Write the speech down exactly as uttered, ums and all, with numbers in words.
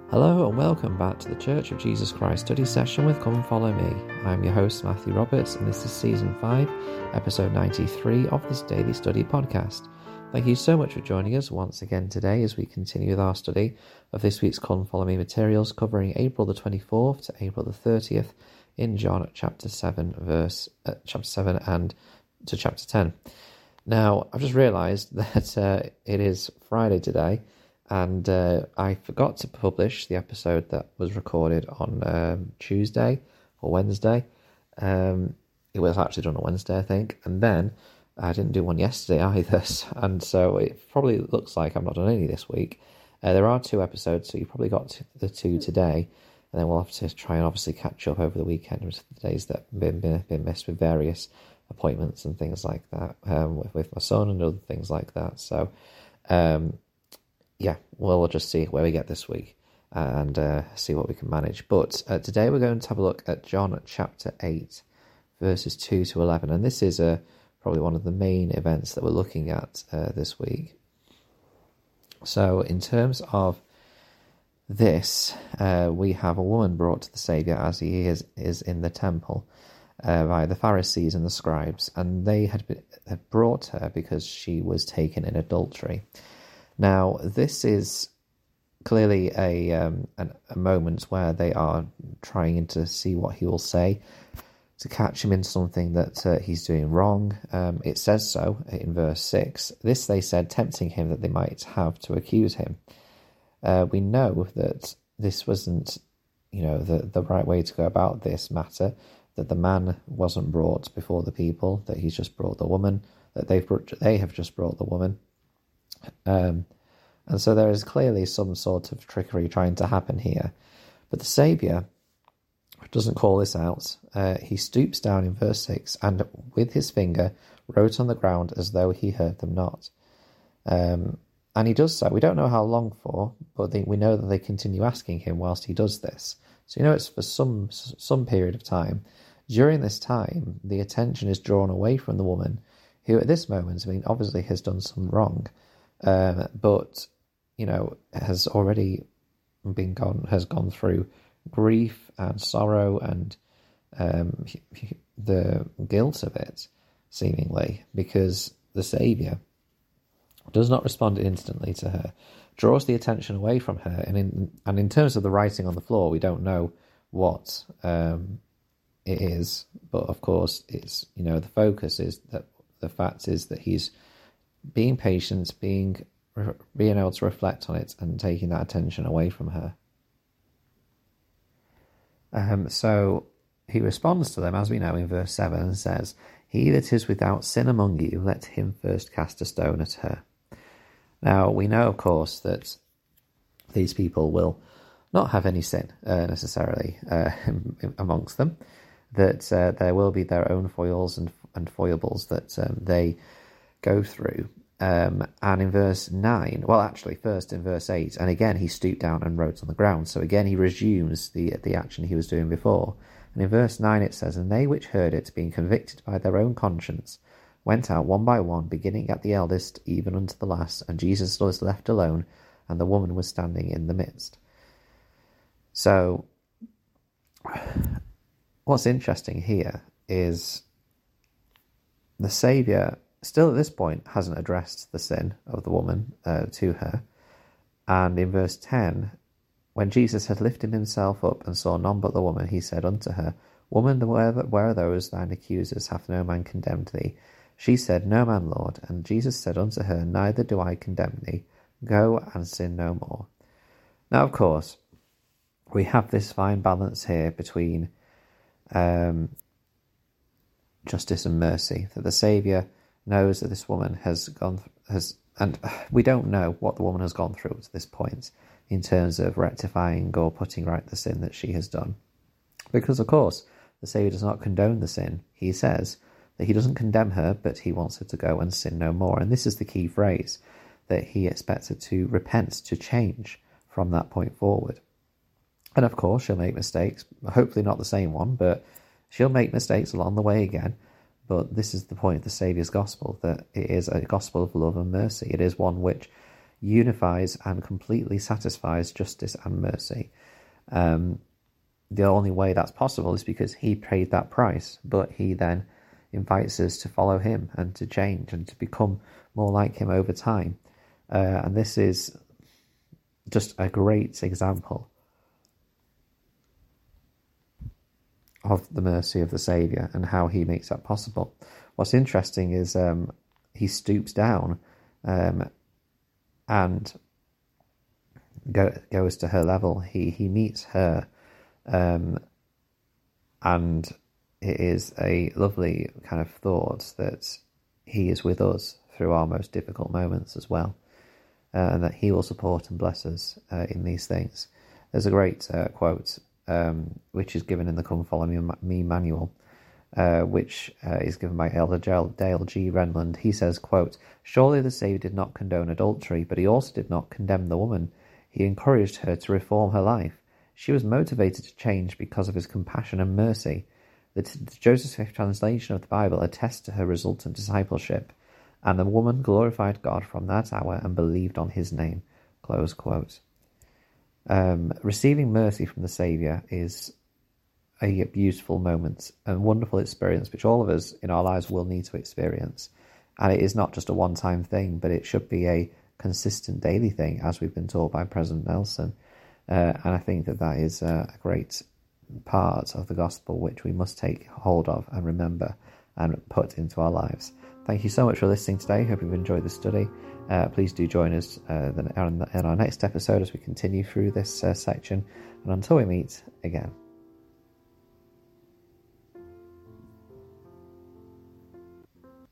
Hello and welcome back to the Church of Jesus Christ study session with Come Follow Me. I'm your host Matthew Roberts and this is Season five, Episode ninety-three of this daily study podcast. Thank you so much for joining us once again today as we continue with our study of this week's Come Follow Me materials covering April the twenty-fourth to April the thirtieth in John chapter seven, verse uh, chapter seven and to chapter ten. Now, I've just realised that uh, it is Friday today, and uh, I forgot to publish the episode that was recorded on um, Tuesday or Wednesday. Um, it was actually done on Wednesday, I think, and then I didn't do one yesterday either, and so it probably looks like I've not done any this week. Uh, there are two episodes, so you probably got the two today, and then we'll have to try and obviously catch up over the weekend with the days that have been, been, been missed with various appointments and things like that, um, with, with my son and other things like that. So, um, yeah, well, we'll just see where we get this week and uh, see what we can manage. But uh, today we're going to have a look at John chapter eight, verses two to eleven. And this is uh, probably one of the main events that we're looking at uh, this week. So in terms of this, uh, we have a woman brought to the Saviour as he is, is in the temple uh, by the Pharisees and the scribes. And they had, been, had brought her because she was taken in adultery. Now, this is clearly a, um, an, a moment where they are trying to see what he will say, to catch him in something that uh, he's doing wrong. Um, it says so in verse six. This they said, tempting him that they might have to accuse him. Uh, we know that this wasn't, you know, the, the right way to go about this matter, that the man wasn't brought before the people, that he's just brought the woman, that they've brought, they have just brought the woman. Um, and so there is clearly some sort of trickery trying to happen here. But the Saviour doesn't call this out. Uh, he stoops down in verse six and with his finger wrote on the ground as though he heard them not. Um, and he does so. We don't know how long for, but they, we know that they continue asking him whilst he does this. So you know it's for some some period of time. During this time, the attention is drawn away from the woman, who at this moment, I mean, obviously has done some wrong. Um, but, you know, has already been gone, has gone through grief and sorrow and um, the guilt of it, seemingly, because the Saviour does not respond instantly to her, draws the attention away from her, and in and in terms of the writing on the floor, we don't know what um, it is, but of course, it's, you know, the focus is that the fact is that he's being patient, being being able to reflect on it and taking that attention away from her. Um, so he responds to them, as we know in verse seven, and says, "He that is without sin among you, let him first cast a stone at her." Now, we know, of course, that these people will not have any sin uh, necessarily uh, amongst them, that uh, there will be their own foils and, and foibles that um, they go through. Um, and in verse nine, well, actually, first in verse eight, and again he stooped down and wrote on the ground. So again he resumes the the action he was doing before. And in verse nine it says, "And they which heard it, being convicted by their own conscience, went out one by one, beginning at the eldest, even unto the last. And Jesus was left alone, and the woman was standing in the midst." So what's interesting here is the Saviour still at this point hasn't addressed the sin of the woman uh, to her. And in verse ten, when Jesus had lifted himself up and saw none but the woman, he said unto her, "Woman, where, where are those thine accusers? Hath no man condemned thee?" She said, "No man, Lord." And Jesus said unto her, "Neither do I condemn thee. Go and sin no more." Now, of course, we have this fine balance here between um, justice and mercy, that the Saviour knows that this woman has gone, has, and we don't know what the woman has gone through to this point in terms of rectifying or putting right the sin that she has done. Because, of course, the Saviour does not condone the sin. He says that he doesn't condemn her, but he wants her to go and sin no more. And this is the key phrase, that he expects her to repent, to change from that point forward. And, of course, she'll make mistakes, hopefully not the same one, but she'll make mistakes along the way again. But this is the point of the Saviour's gospel, that it is a gospel of love and mercy. It is one which unifies and completely satisfies justice and mercy. Um, the only way that's possible is because he paid that price, but he then invites us to follow him and to change and to become more like him over time. Uh, and this is just a great example of the mercy of the Saviour and how he makes that possible. What's interesting is um, he stoops down um, and go, goes to her level. He he meets her, um, and it is a lovely kind of thought that he is with us through our most difficult moments as well, uh, and that he will support and bless us uh, in these things. There's a great uh, quote um, which is given in the Come Follow Me, Me manual, uh, which uh, is given by Elder Dale G. Renland. He says, quote, "Surely the Saviour did not condone adultery, but he also did not condemn the woman. He encouraged her to reform her life. She was motivated to change because of his compassion and mercy. The, the Joseph Smith translation of the Bible attests to her resultant discipleship, and the woman glorified God from that hour and believed on his name." Close quote. Um, receiving mercy from the Saviour is a beautiful moment and wonderful experience which all of us in our lives will need to experience. And it is not just a one-time thing, but it should be a consistent daily thing, as we've been taught by President Nelson. Uh, and I think that that is a great part of the gospel which we must take hold of and remember and put into our lives. Thank you so much for listening today. Hope you've enjoyed the study. Uh, please do join us uh, in our next episode as we continue through this uh, section. And until we meet again.